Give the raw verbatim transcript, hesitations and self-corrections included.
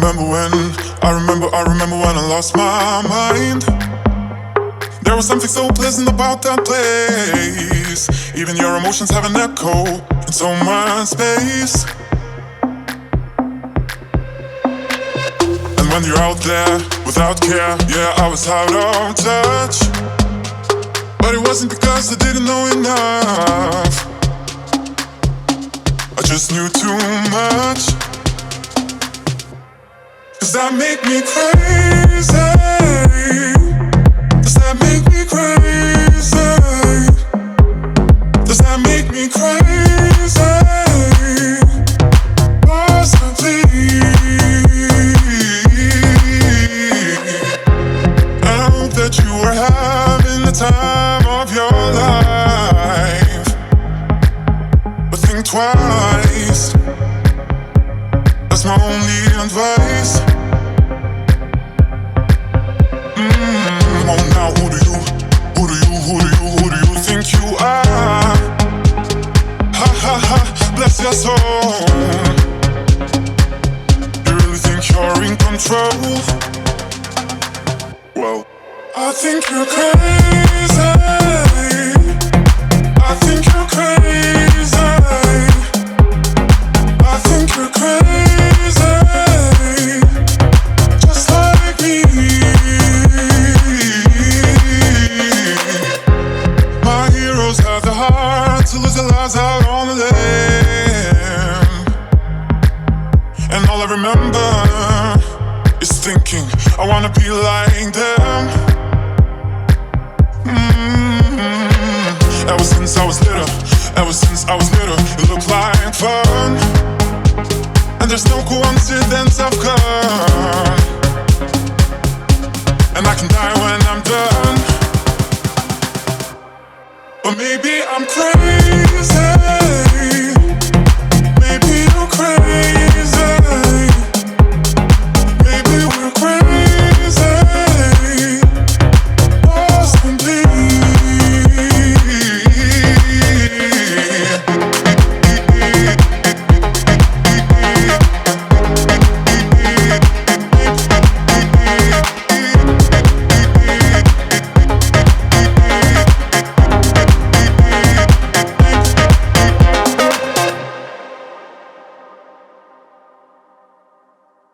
remember when, I remember, I remember when I lost my mind. There was something so pleasant about that place. Even your emotions have an echo in so much space. And when you're out there without care, yeah, I was out of touch. But it wasn't because I didn't know enough. I just knew too much. Does that make me crazy? Does that make me crazy? Does that make me crazy? Possibly. I hope that you were having the time of your life, but think twice. That's my only advice. Mm, oh, now who do you, who do you, who do you, who do you think you are? Ha ha ha, bless your soul. You really think you're in control? Well, I think you're crazy. I think you're crazy. I think you're crazy. Just like me. My heroes have the heart to lose their lives out on the limb. And all I remember is thinking I wanna be like them. Mm-hmm. Ever since I was little, ever since I was little, it looked like fun. And there's no coincidence I've come. And I can die when I'm done. But maybe I'm crazy.